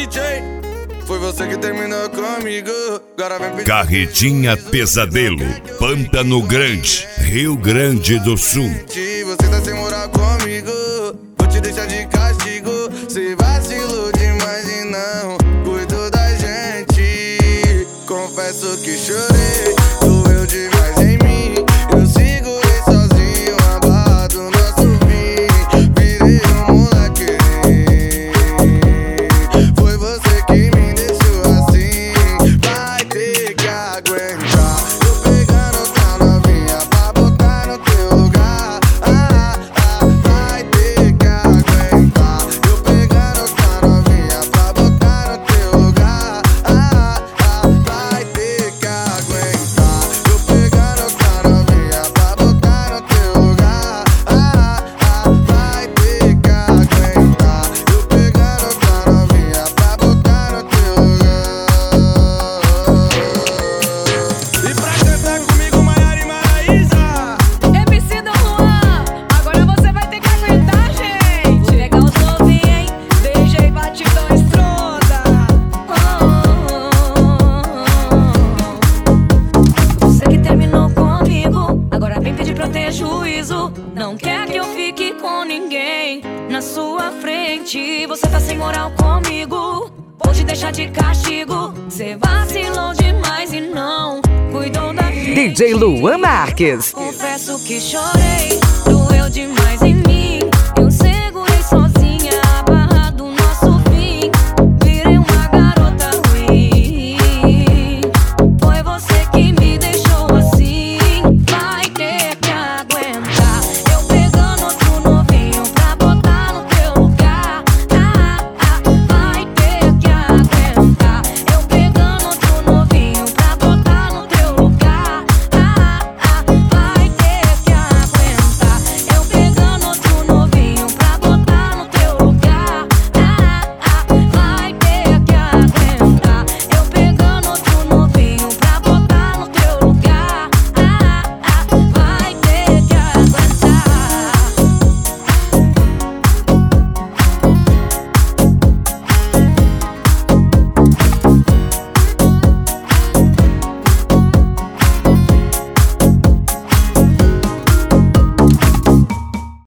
DJ. Foi você que terminou comigo. Agora vem pedir. Carretinha Pesadelo, Pântano Grande, Rio Grande do Sul. Você tá sem moral comigo, vou te deixar de castigo. Cê vacilou demais e não cuidou da gente. Confesso que chorei, doeu demais em mim. Eu segurei sozinho a barra do nosso fim. Virei moleque. Foi você que me deixou assim. Vai ter que aguentar. Eu pegando outra novinha pra botar no teu lugar. Vai ter que aguentar. Eu pegando outra novinha pra botar no teu lugar. Vai ter que aguentar. Eu pegando outra novinha pra botar no teu lugar. Vai ter que aguentar. Eu pegando outra novinha pra botar no teu lugar. E pra cantar comigo, Maiara e Maraísa. MC Dom Juan, agora você vai ter que aguentar, gente. Pegar os novinhos, hein? DJ batidão estronda. Você que terminou comigo, agora vem pedir pra eu ter juízo. Não quer que eu fique com ninguém na sua frente. Você tá sem moral comigo, vou te deixar de castigo. Cê vacilou demais e não cuidou da gente. DJ Luan Marques. Confesso que chorei, doeu demais.